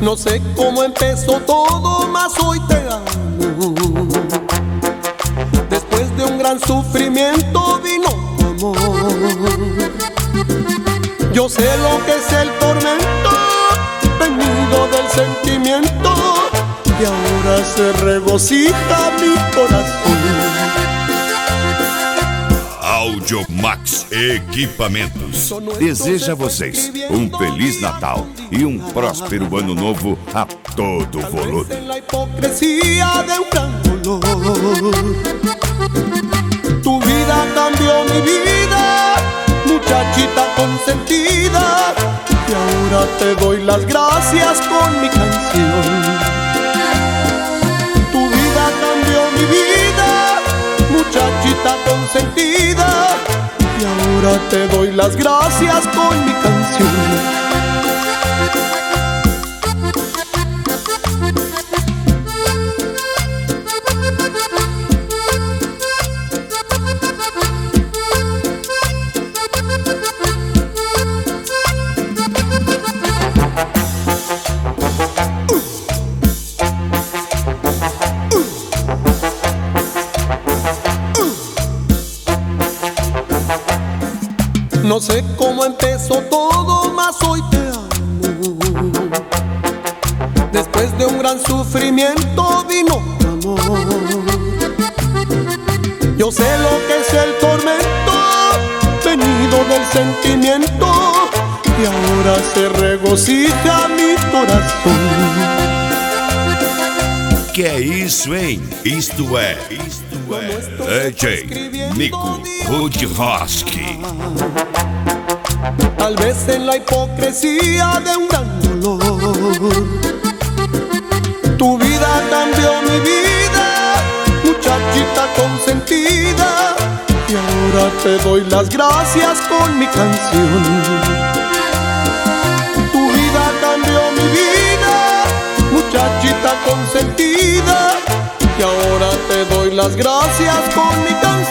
No sé cómo empezó todo, mas hoy te amo. Después de un gran sufrimiento vino tu amor. Yo sé lo que es el tormento, venido del sentimiento, y ahora se regocija mi corazón. Audiomax Equipamentos deseja a vocês feliz Natal e próspero ano novo a todo volume. La hipocresía de un gran dolor. Tu vida cambió mi vida, muchachita consentida, y ahora te doy las gracias con mi canción. Tu vida cambió mi vida, muchachita consentida, y ahora te doy las gracias con mi canción. No sé cómo empezó todo, mas hoy te amo. Después de un gran sufrimiento vino tu amor. Yo sé lo que es el tormento, venido del sentimiento, y ahora se regocija mi corazón. Que é isso, hein? Isto é DJ Nico Rudroski. Tal vez en la hipocresía de un gran dolor. Tu vida cambió mi vida, muchachita consentida, y ahora te doy las gracias con mi canción. Tu vida cambió mi vida, muchachita consentida, y ahora te doy las gracias con mi canción.